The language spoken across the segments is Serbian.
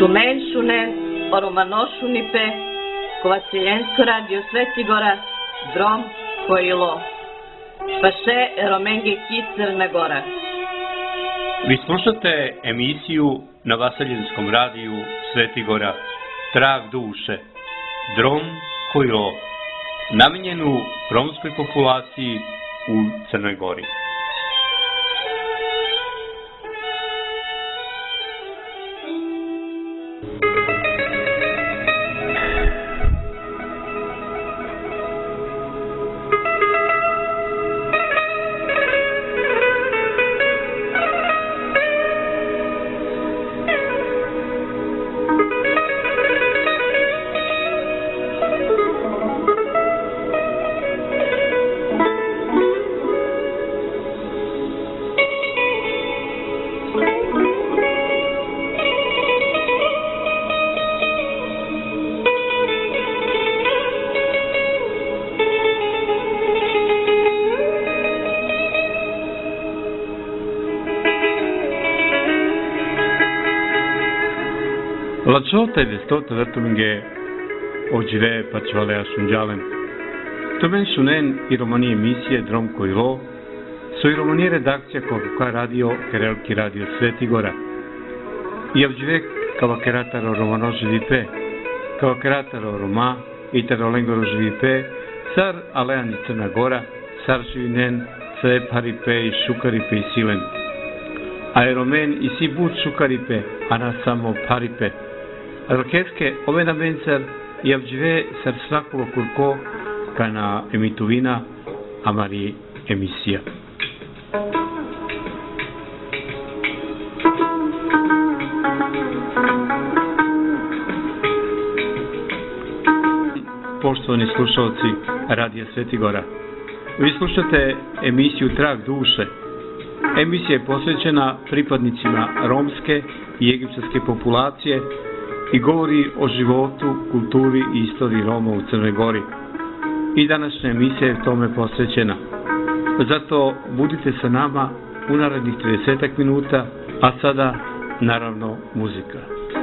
Tumenšunen, Oromanošunipe, Kovacijensko radio Svetigora, Drom, Kojilo. Paše Eromenge Crna Gora. Vi slušate emisiju na Vaseljinskom radiju Svetigora, Trag duše, Drom, Kojilo, namijenjenu romskoj populaciji u Crnoj Gori. La ciolta ed estota vertuminge ođive pačvalea sunđalen. Tomen šunen i romani emisije Drom Kojilo su i romani redakcija koga radio Kerelki radio Svetigora. I ođive kavakerataro romanoži vipe, kavakerataro Roma i tarolengoro živipe, sar aleani Crna Gora, sar živinen, sve paripe i šukaripe i silen. Aeromen i si bud šukaripe, a na samo paripe. Alkeske ove namencar i avđive sar svakulo kurko kana emituvina amari emisija. Poštovani slušalci Radija Svetigora, vi slušate emisiju Trag duše. Emisija je posvećena pripadnicima romske i egipćanske populacije i govori o životu, kulturi i istoriji Roma u Crnoj Gori. I današnja emisija je tome posvećena. Zato budite sa nama u narednih 30 minuta, a sada naravno muzika.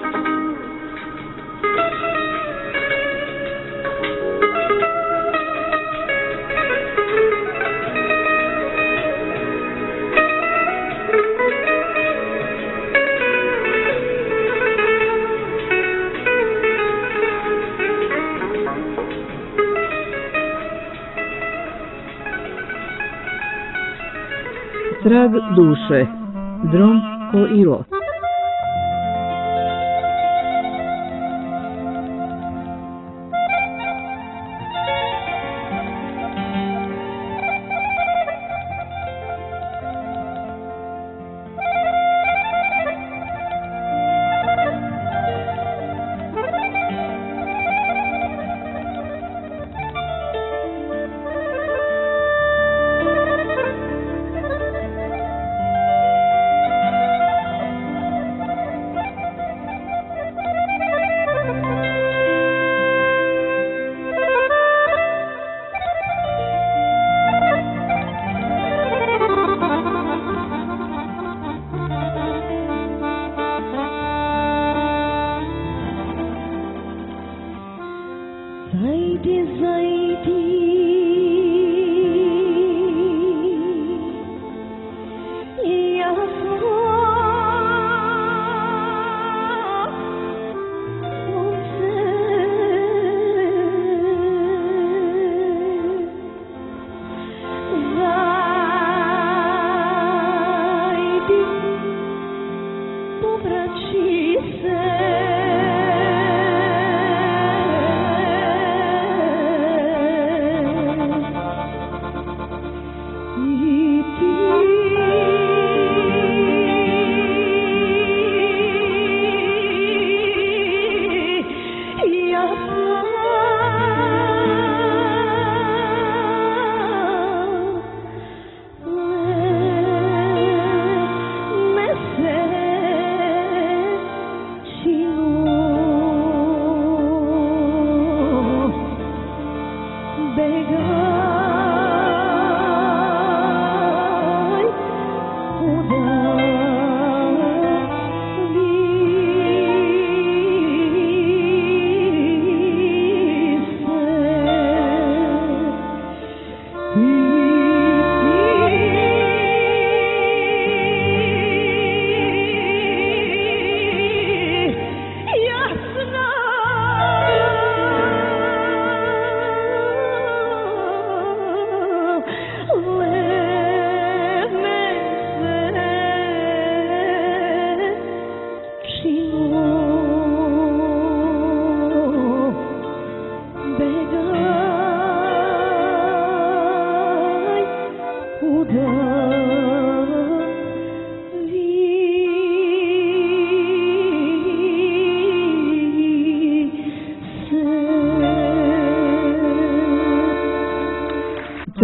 Trag duše, Drom Kojilo.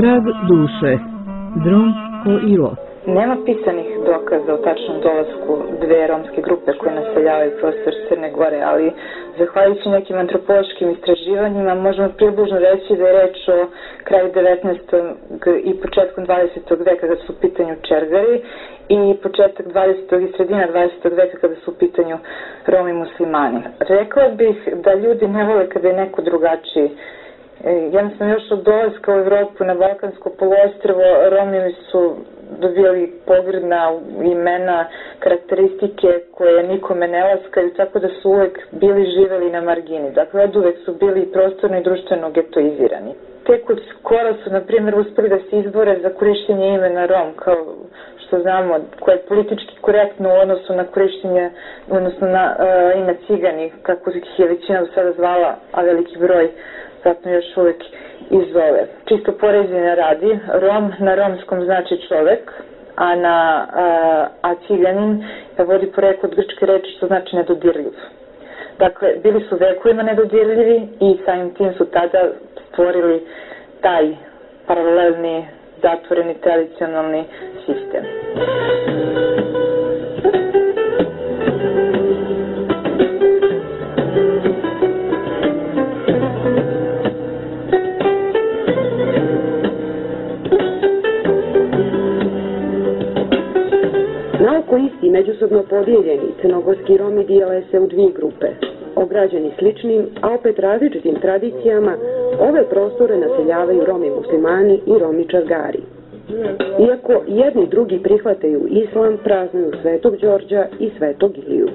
Trag duše. Drom ko ilo. Nema pisanih dokaza o tačnom dolasku dve romske grupe koje naseljavaju prostor Crne Gore, ali zahvaljujući nekim antropološkim istraživanjima možemo približno reći da je reč o kraju 19. i početkom 20. veka kada su u pitanju Čergari i početak 20. i sredina 20. veka kada su u pitanju Romi muslimani. Rekla bih da ljudi ne vole kada je neko drugačiji. Jednostavno još od dolaska u Evropu na Balkansko poluostrvo Romi su dobili pogrdna imena, karakteristike koje nikome ne laskaju, tako da su uvek bili živeli na margini. Dakle, od uvek su bili prostorno i društveno getoizirani. Tek od skoro su, na primjer, uspeli da se izbore za korištenje imena Rom, kao što znamo, koje je politički korektno u odnosu na korištenje, odnosno na ime Cigani, kako ih je većina do sada zvala, a veliki broj zato još uvek izzove. Čisto poređenja radi, Rom na romskom znači čovek, a Ciganin vodi poreklo od grčke reči što znači nedodirljiv. Dakle, bili su vekovima nedodirljivi i samim tim su tada stvorili taj paralelni, zatvoreni, tradicionalni sistem. Naoko isti međusobno podijeljeni crnogorski Romi dijele se u dvije grupe. Ograđeni sličnim, a opet različitim tradicijama, ove prostore naseljavaju Romi muslimani i Romi Čargari. Iako jedni drugi prihvataju islam, praznuju Svetog Đorđa i Svetog Iliju.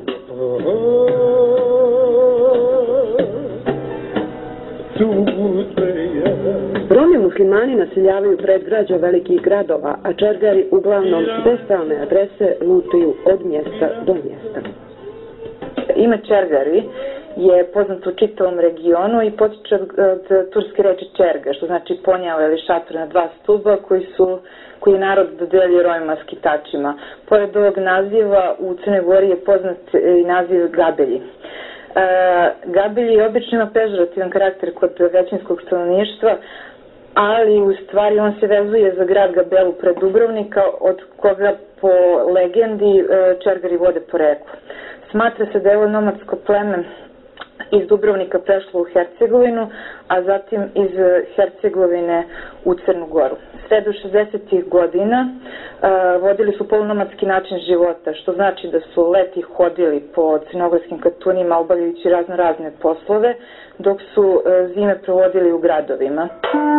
Romi muslimani naseljavaju predgrađa velikih gradova, a Čargari uglavnom bez stalne adrese lutuju od mjesta do mjesta. Ime Čergari je poznato u čitavom regionu i potiče od turske reči čerga, što znači ponjava ili šator na dva stuba koji je narod dodelio Romima skitačima. Pored ovog naziva u Crnoj Gori je poznat i naziv Gabelji. Gabelji obično ima pežorativan karakter kod većinskog stanovništva, ali u stvari on se vezuje za grad Gabelu pred Dubrovnika, od koga po legendi Čergari vode poreklo. Smatra se da je ovo nomadsko pleme iz Dubrovnika prešlo u Hercegovinu, a zatim iz Hercegovine u Crnu Goru. Sredu 60. godina vodili su polunomadski način života, što znači da su leti hodili po crnogorskim katunima obavljajući razne poslove, dok su zime provodili u gradovima.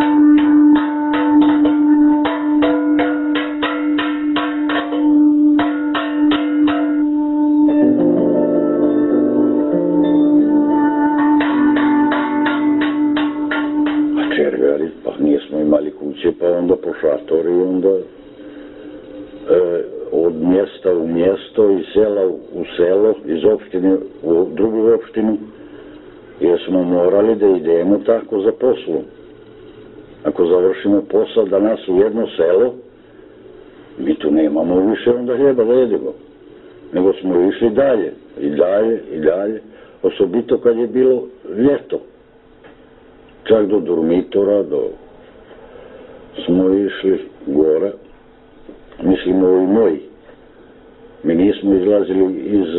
Pa onda po šatori, onda od mjesta u mjesto, iz sela u selo, iz opštine u drugu opštinu, jer smo morali da idemo tako za poslom. Ako završimo posao danas u jedno selo, mi tu nemamo više onda hljeba da jedemo, nego smo išli dalje, i dalje, osobito kad je bilo ljeto, čak do Durmitora, smo išli gore, mislim ovi moji. Mi nismo izlazili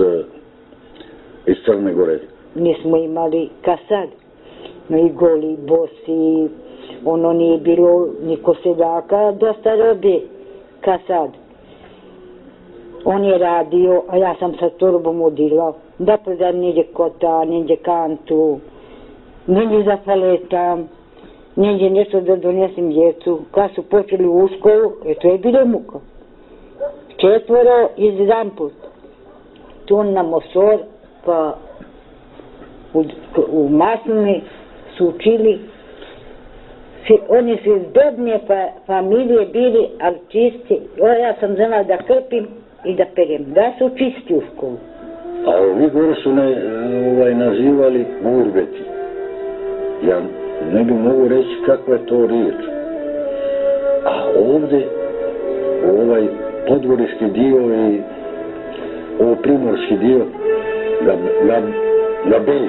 iz Crne Gore. Mi smo imali kasad, no i goli, bosi, ono nije bilo niko seljaka, dosta robe, kasad. On je radio, a ja sam sa torbom odila, da prodam njeđe kota, njeđe kantu, njeđe zapaletam, njeđe nešto da donesem djecu. Kad su počeli u školu, to je bilo muka. 4 iz jedan put. Tu na Mosor, pa u Maslini su učili. Oni su iz bedne familije bili, ali čisti. Ja sam znala da krpim i da perem. Da su čisti u školu. A ovi gore su nazivali burbeti. Ja ne bi mogu reći kakva je to riječ. A ovdje, ovaj podgoriški dio i ovo primorski dio, Gabelji.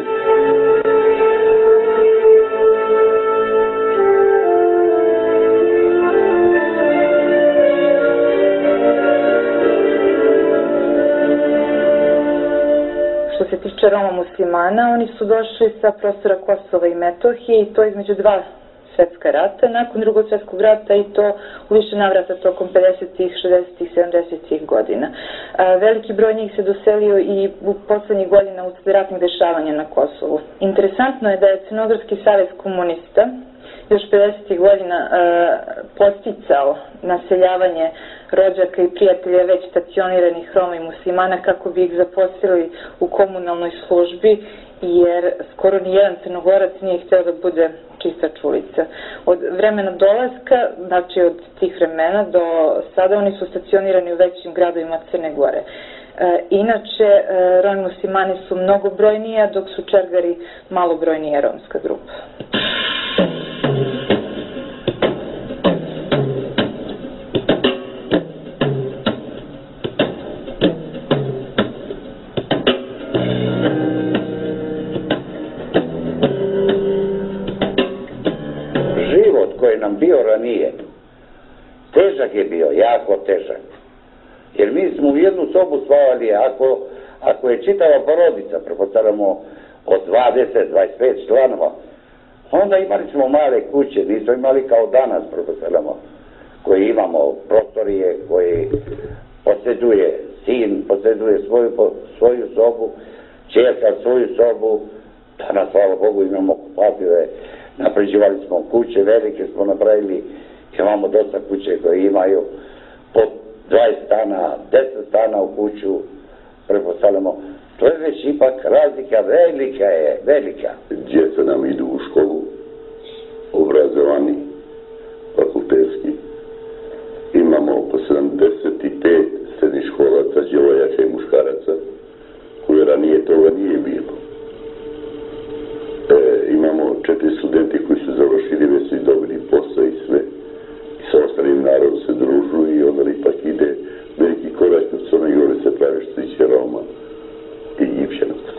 se tiče Roma muslimana, oni su došli sa prostora Kosova i Metohije i to između dva svjetska rata, nakon drugog svjetskog rata i to u više navrata tokom 50-ih, 60-ih, 70-ih godina. Veliki broj njih se doselio i u poslednjih godina usled ratnih dešavanja na Kosovu. Interesantno je da je Crnogorski savez komunista još 50. godina podsticao naseljavanje rođaka i prijatelja već stacioniranih Roma i muslimana kako bi ih zaposlili u komunalnoj službi, jer skoro nijedan Crnogorac nije htio da bude čistač ulica. Od vremena dolaska, znači od tih vremena do sada, oni su stacionirani u većim gradovima Crne Gore. Inače, Romi muslimani su mnogobrojnija, dok su Čergari malobrojnija romska grupa. Koji nam bio ranije, težak je bio, jako težak. Jer mi smo u jednu sobu spavali, ako je čitava porodica, pretpostavljamo od 20-25 članova, onda imali smo male kuće, nismo imali kao danas, pretpostavljamo, koji imamo prostorije, koji posjeduje sin, posjeduje svoju sobu, čerka svoju sobu, danas, hvala Bogu, imamo kupative. Napređivali smo kuće, velike smo napravili, imamo dosta kuće koje imaju po 20 stana, 10 stana u kuću, pretpostavljamo. To je već ipak razlika, velika je, velika. Djeca nam idu u školu, obrazovani, fakultetski. Imamo oko 75 srednjih školaca, djevojaka i muškaraca, koje ranije toga nije bilo. Imamo 4 studenti koji su završili, već su dobili posao i sve. I sa ostalim narodom se družuju i onda ipak ide veliki korak u Crnoj Gori se pravi što tiče Roma i Egipćanaca.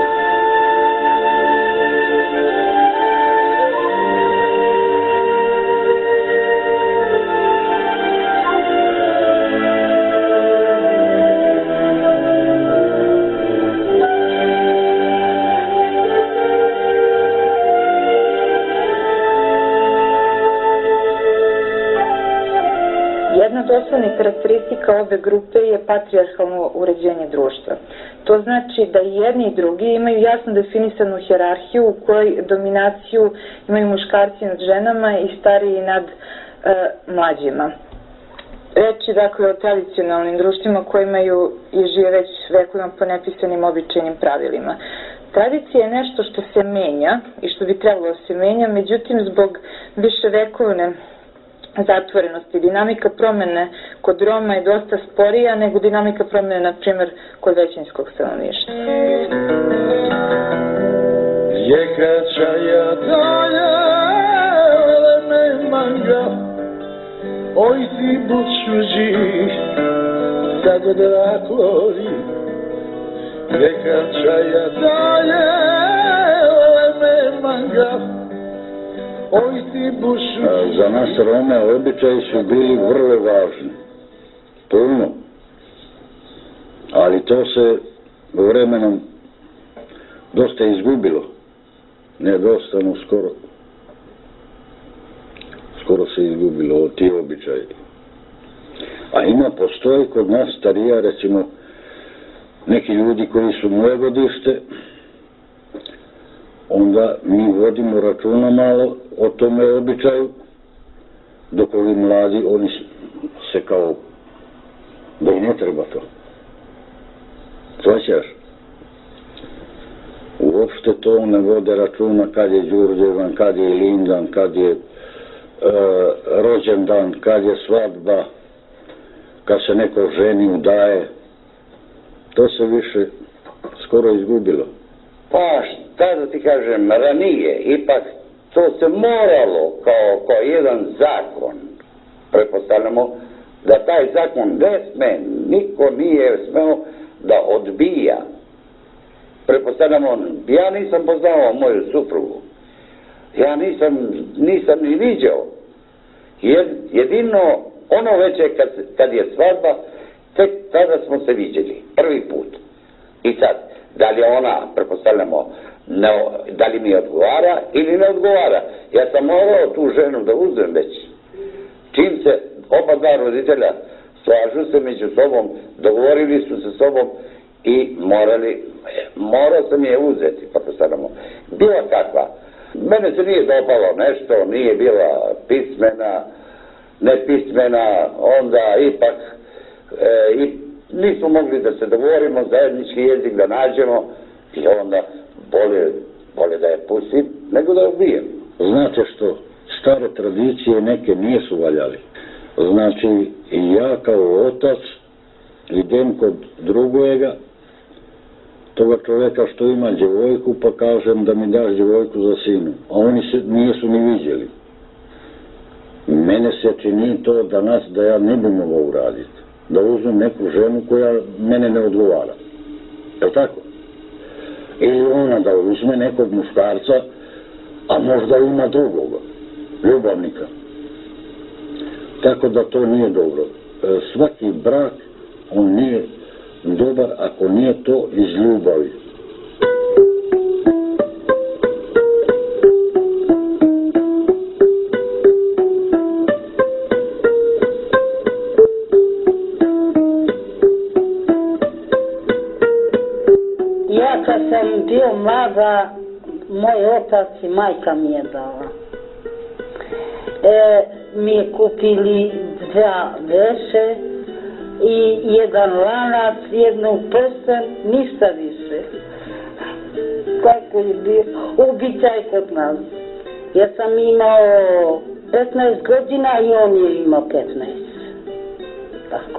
Jedna od osnovnih karakteristika ove grupe je patrijarhalno uređenje društva. To znači da i jedni i drugi imaju jasno definisanu hijerarhiju u kojoj dominaciju imaju muškarci nad ženama i stariji nad mlađima. Reč je dakle o tradicionalnim društvima koji imaju i žive već vekovima po nepisanim običajnim pravilima. Tradicija je nešto što se menja i što bi trebalo da se menja, međutim zbog viševekovne zatvorenosti. Dinamika promene kod Roma je dosta sporija nego dinamika promene, na primjer, kod većinskog stanovništva. Rijeka čaja dalje, me manga, oj ti bučuđi, tako drakori. Rijeka čaja dalje, me manga, za nas Rome običaji su bili vrlo važni, puno, ali to se vremenom dosta izgubilo, ne dosta, no skoro se izgubilo od tih običaji. A postoji kod nas starija, recimo, neki ljudi koji su moje godište, onda mi vodimo računa malo o tome običaju, dok ovi mladi, oni se kao da i ne treba to. Svaćaš? Uopšte to ne vode računa kad je Đurđevan, kad je Lindan, kad je rođendan, kad je svadba, kad se neko ženi udaje. To se više skoro izgubilo. Pa šta da ti kažem, ranije, ipak to se moralo kao jedan zakon, pretpostavljamo, da taj zakon ne sme, niko nije smeo da odbija. Pretpostavljamo, ja nisam poznao moju suprugu, ja nisam ni viđao. Jedino ono veče kad je svadba, tek tada smo se viđeli, prvi put. I sad, Da li ona, pretpostavljamo, da li mi odgovara ili ne odgovara. Ja sam morao tu ženu da uzem već. Čim se oba dva roditelja slažu se među sobom, dogovorili su se sobom i morao sam je uzeti, pretpostavljamo. Bila takva. Mene se nije dopalo nešto, nije bila pismena, nepismena, onda ipak nismo mogli da se dogovorimo, zajednički jezik da nađemo i onda bolje da je pustim nego da je ubijem. Znate što, stare tradicije neke nisu valjali. Znači, ja kao otac idem kod drugojega, toga čoveka što ima djevojku, pa kažem da mi daš djevojku za sinu. A oni se nisu ni vidjeli. Mene se čini to danas da ja ne bi mogao uraditi. Da uzmem neku ženu koja mene ne odgovara. Je li tako? Ili ona da uzme nekog muškarca, a možda ima drugoga, ljubavnika. Tako da to nije dobro. Svaki brak, on nije dobar ako nije to iz ljubavi. Ja kad sam bio mlada, moj otac i majka mi je dala. Mi je kupili dva veše i jedan lanac, jednu prsten, ništa više. Kako je bio običaj kod nas. Ja sam imao 15 godina i on je imao 15. Tako.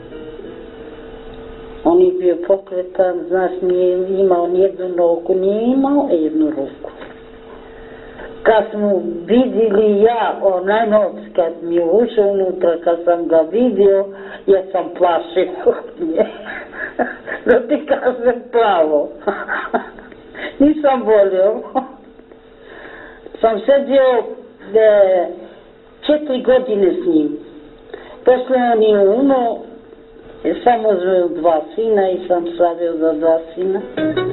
On je bio pokretan, znaš, nije imao nijednu nogu, nije imao jednu ruku. Kad smo vidjeli onaj noć, kad mi je ušao unutra, kad sam ga vidio, ja sam plašio od nje. Da ti kažem pravo. Nisam volio. Sam sedio 4 godine s njim. Posle on je umro, samo za 2 sina i sam slavio za 2 sina.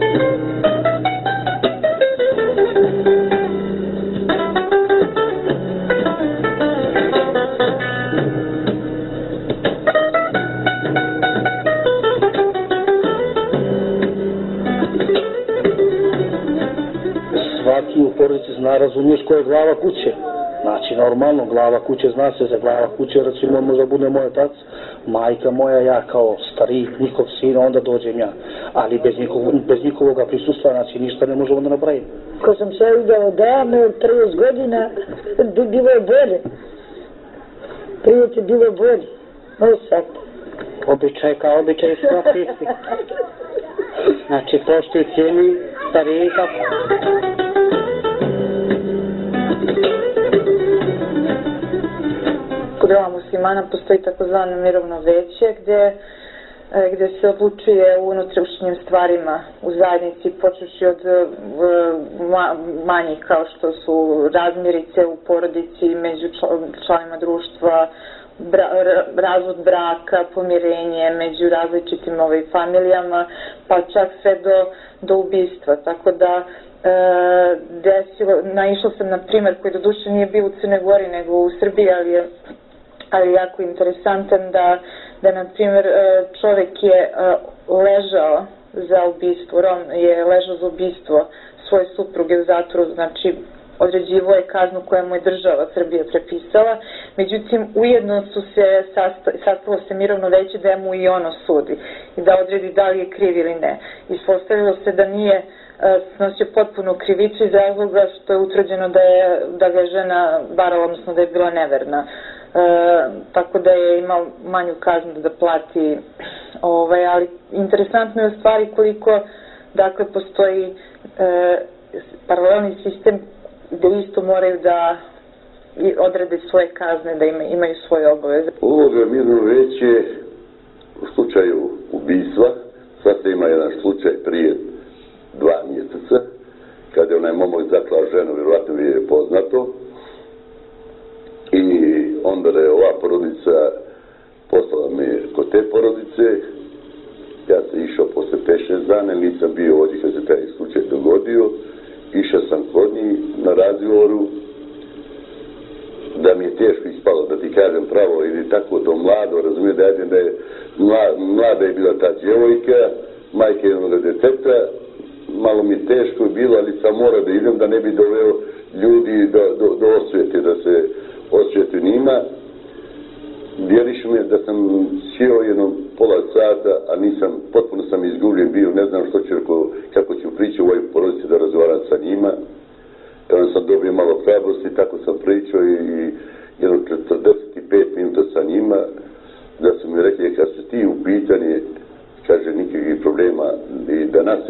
Svaki u porodici zna, razumiješ ko je glava kuće. Znači, normalno, glava kuće zna se za glava kuće, recimo, možda bude moj otac, majka moja, ja kao stariji, njihov sin, onda dođem ja. Ali bez njihovoga prisustva, znači, ništa ne možemo da napravimo. Ko sam se udao davno, 30 godina, bilo je bolje. Prije ti bilo bolje. Ovo sad. Običaj kao običaj sva isti. Znači, poštuj cijeni starijeka. Kod Roma muslimana postoji takozvano mirovno veće gdje se odlučuje u unutrašnjim stvarima u zajednici, počevši od manjih kao što su razmirice u porodici među članovima društva, razvod braka, pomirenje među različitim familijama, pa čak sve do ubistva. Tako da naišla sam na primer koji doduše nije bio u Crnoj Gori nego u Srbiji, ali jako interesantan da na primjer čovjek je ležao za ubistvo, Rom je ležao za ubistvo svoje supruge u zatvoru, znači određivo je kaznu koja mu je država Srbije prepisala, međutim ujedno su se sastalo se mirovno veće da mu i ono sudi i da odredi da li je kriv ili ne. Ispostavilo se da nije snosio potpuno krivicu iz razloga što je utvrđeno da ga je žena varala, odnosno da je bila neverna. Tako da je imao manju kaznu da plati, ali interesantno je u stvari koliko dakle postoji paralelni sistem gde isto moraju da odrede svoje kazne, da imaju svoje obaveze. Uloga mirno veće u slučaju ubistva, sad se ima jedan slučaj prije 2 mjeseca, kada je onaj momak zaklao ženu, vjerovatno vi je poznato, i onda da je ova porodica poslala me kod te porodice, ja sam išao posle 5-6 dana, strane, nisam bio ovdje kad se taj slučaj dogodio. Išao sam kod njih na razgovoru, da mi je teško ispalo, da ti kažem pravo, ili tako to mlado, razumijem da je mlada je bila ta djevojka, majka jednog deteta, malo mi je teško bilo, ali sam morao da idem, da ne bi doveo ljudi do osvijete, da se osvijeti njima. Vjeriš me da sam sjeo jedno pola sata, a potpuno sam izgubljen bio, ne znam što ću, kako ću pričati u ovoj porodici da razgovaram sa njima. Onda sam dobio malo hrabrosti, tako sam pričao i jedno 45 minuta sa njima, da su mi rekli, kad se ti u pitanje, kaže, nikakvih problema, i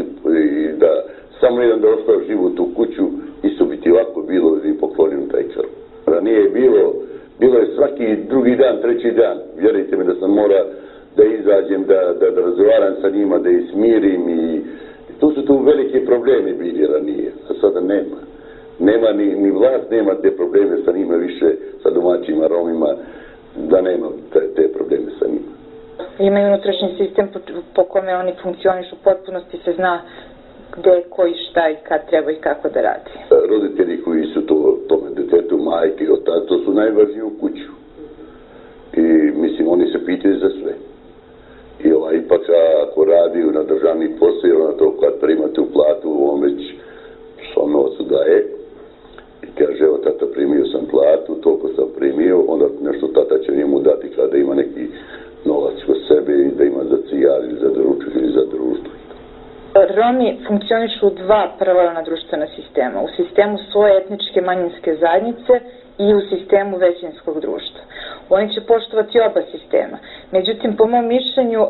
da samo jedan da ostao život u kuću, isto bi ti ovako bilo i poklonio taj krv. Ranije bilo je svaki drugi dan, treći dan, vjerujte mi da sam mora da izađem, da razgovaram sa njima, da ih smirim i tu su tu velike problemi bili ranije, a sada nema. Nema ni vlast, nema te probleme sa njima više, sa domaćima Romima, da nema te probleme sa njima. Imaju unutrašnji sistem po kome oni funkcionišu, u potpunosti se zna gde, koji, šta i kad treba i kako da radi. Roditelji koji su tome detetu, majke i otac, to su najvažniji u kuću. I mislim, oni se pitaju za sve. I ipak ako radi na državni posao, ona to kad primate u platu, on već svom novcu daje. I kaže, evo tata, primio sam platu, toliko sam primio, onda nešto tata će njemu dati kada ima neki novac kod sebe i da ima za cigar ili za doručak ili za društvo. Romi funkcionišu u dva paralelna društvena sistema. U sistemu svoje etničke manjinske zajednice i u sistemu većinskog društva. Oni će poštovati oba sistema. Međutim, po mom mišljenju,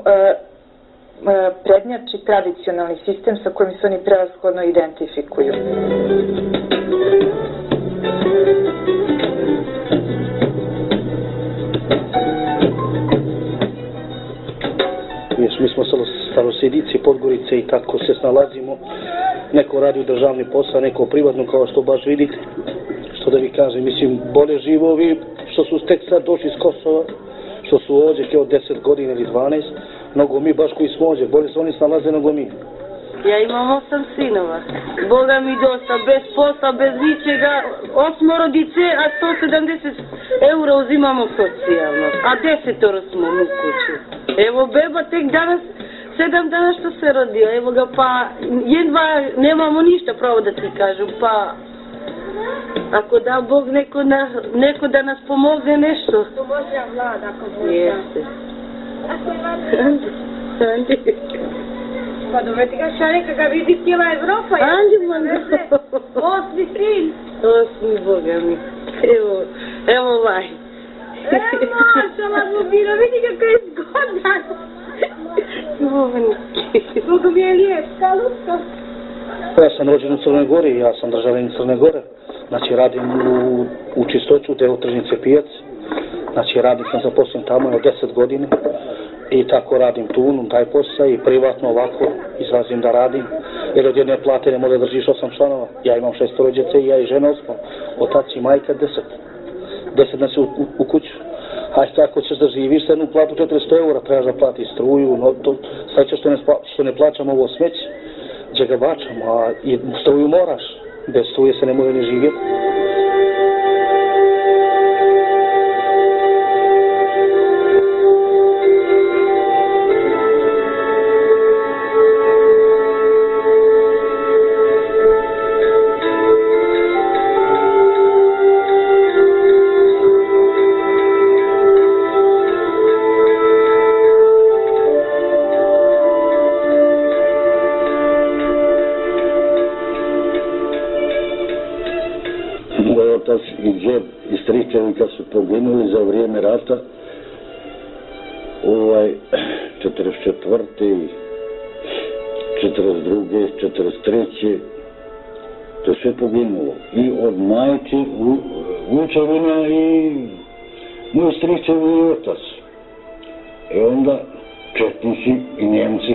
prednjači tradicionalni sistem sa kojim se oni prevashodno identifikuju. Mi smo starosjedici Podgorice i tako se snalazimo. Neko radi u državni posao, neko privatno, kao što baš vidite. Što da vi kažem, mislim, bolje živo ovi što su tek sad došli iz Kosova, što su ovdje kao 10 godina ili 12, mnogo mi baš koji smo ovdje, bolje se oni snalaze nego mi. Ja imam 8 sinova. Boga mi dosta, bez posla, bez ničega, 8 dice, a 170 eura uzimamo socijalno. A 10 smo u kuću. Evo beba tek danas, 7 dana što se rodio, evo ga pa, jedva nemamo ništa pravo da ti kažem, pa ako da Bog neko da nas pomogne nešto. Pomože vlada ako Bog. Jeste. Pa doveti ga šareka ga vidi cijela Evropa. Andi manga. 8 sin. 8 Boga mi. Evo ovaj. Mašala Bobina, vidi kako je zgodan. Koliko mi je lijep, kaluska. Ja sam rođen u Crnoj Gori, ja sam državljanin Crne Gore. Znači radim u Čistoću, deo tržnice Pijac. Znači radim sam zaposlen tamo od 10 godina. I tako radim tu, taj posao i privatno ovako izlazim da radim. Jer od jedne plate ne može držiš 8 članova. Ja imam 6 djece i ja i žena 8. Otac i majka 10. 10 nas je u kuću. Hajde tako ćeš da živiš sa jednu platu 400 eura, trebaš da plati struju, no to sad ćeš što ne plaćam ovo smeće, gdje ga bačam, a i struju moraš, bez struje se ne može ni živjeti. I džep i stričevi kad su poginuli za vrijeme rata 44. 42. 43. to sve poginulo i od majke Vučevina i moj stričevi i otac i onda četnici i Njemci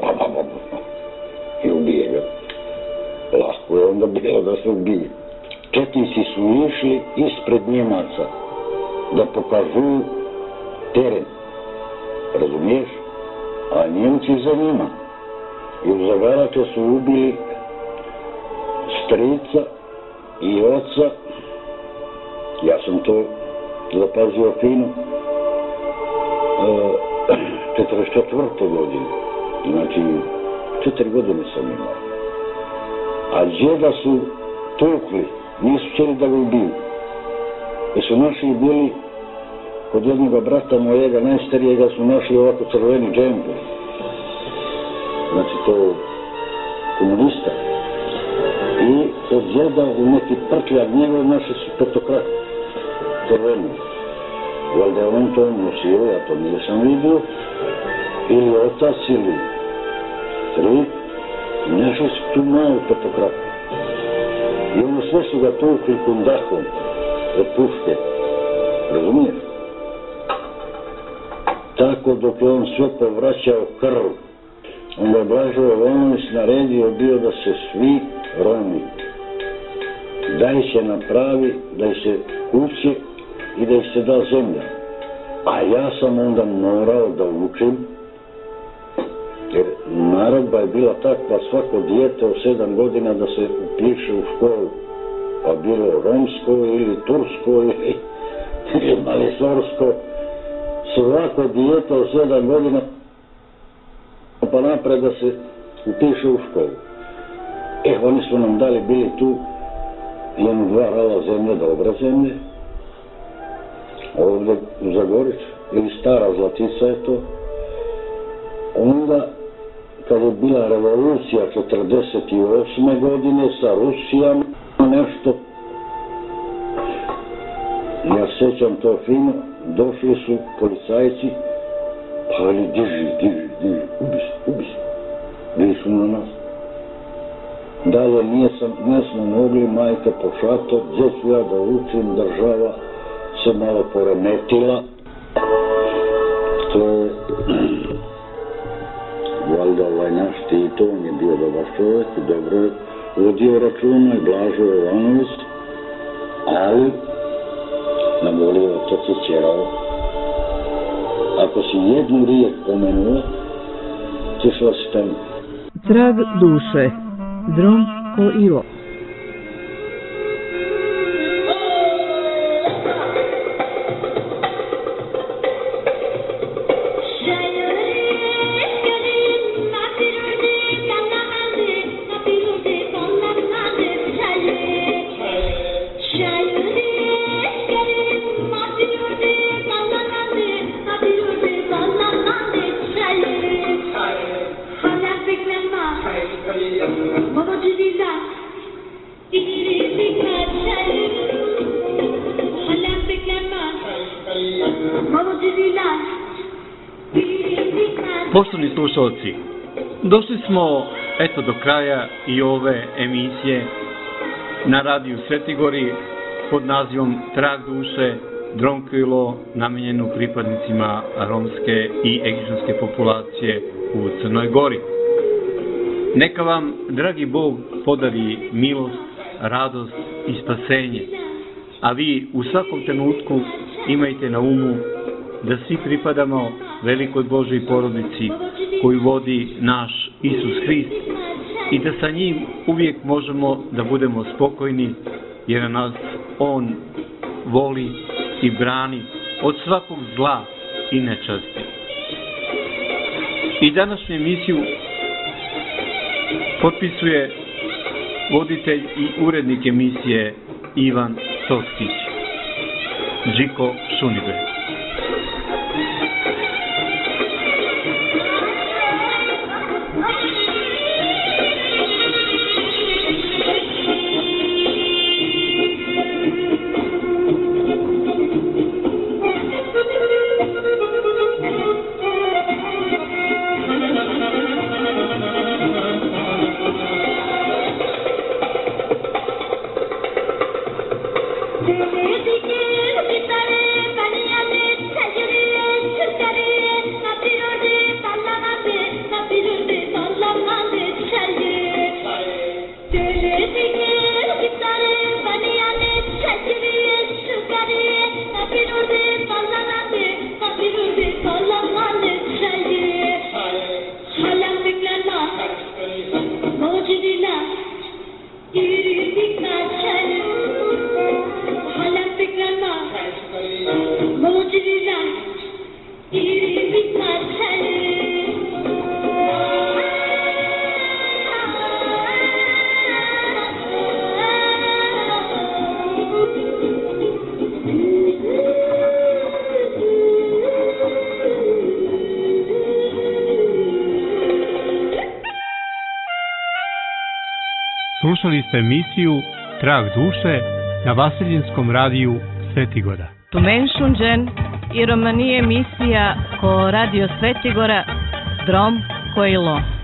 i ubije ga. Lako je onda bilo da se ubije. Četnici su išli ispred Njemaca da pokažu teren, razumiješ? A Njemci za njima. I u Zagarake su ubili strica i oca, ja sam to zapazio fino, 44. godine, znači 4 godine sam imao. A džeda su tukli, nisu htjeli da ga ubiju. Jer su našli bili, kod jednog brata mojega, najstarijega, su našli ovako crveni džemper. Znači to komunista. I kod džeda u neki prtljak njegov našli su petokrat crveni. Valjda je on to nosio, ja to nisam vidio. Ili otac, ili tri. Našli su tu malu petokrat. I ono sve su ga tukli kundahom od puške. Razumiješ? Tako dok je on sve povraćao krv, onda je Blažo Jovanović naredio bio da se svi Romi da ih se napravi, da ih se kuće i da ih se da zemlja. A ja sam onda morao da učim, jer naredba je bila takva, svako dijete od 7 godina da se upiše u školu, pa bilo romsko ili tursko ili malisorsko, svako dijete od 7 godina pa napred da se upiše u školu. Oni su nam dali bili tu 1-2 rala zemlje, dobra zemlje, ovdje u Zagoriću, ili Stara Zlatica je to. Onda, kad je bila revolucija 48. godine sa Rusijama, nešto, ja sjećam to fino, došli su policajci, pa ali diži, ubi se, bili su na nas. Dalje nismo mogli, majka po šator, gdje ću ja da učim, država se malo poremetila. To je, valjda naš Tito, on je bio dobar čovjek i dobro je vodio računa i Blažo Jovanović, ali nam volio otac i ćerao. Ako si jednu riječ pomenuo, tišla si tamo. Trag duše, Drom ko Ivo. Poštovni slušalci, došli smo eto do kraja i ove emisije na radiju Svetigori pod nazivom Trag duše, Drom ko Ilo, namenjenu pripadnicima romske i egipćanske populacije u Crnoj Gori. Neka vam, dragi Bog, podari milost, radost i spasenje, a vi u svakom trenutku imajte na umu da svi pripadamo velikoj Božoj porodici koju vodi naš Isus Hrist i da sa njim uvijek možemo da budemo spokojni jer nas On voli i brani od svakog zla i nečasti. I današnju emisiju potpisuje voditelj i urednik emisije Ivan Toskić, Džiko Šunibe. Dile di que quitaré, Slušali ste emisiju Trag duše na Vasiljinskom radiju Svetigora. Tumenšunđen i romanije emisija ko radio Svetigora Drom Kojilo.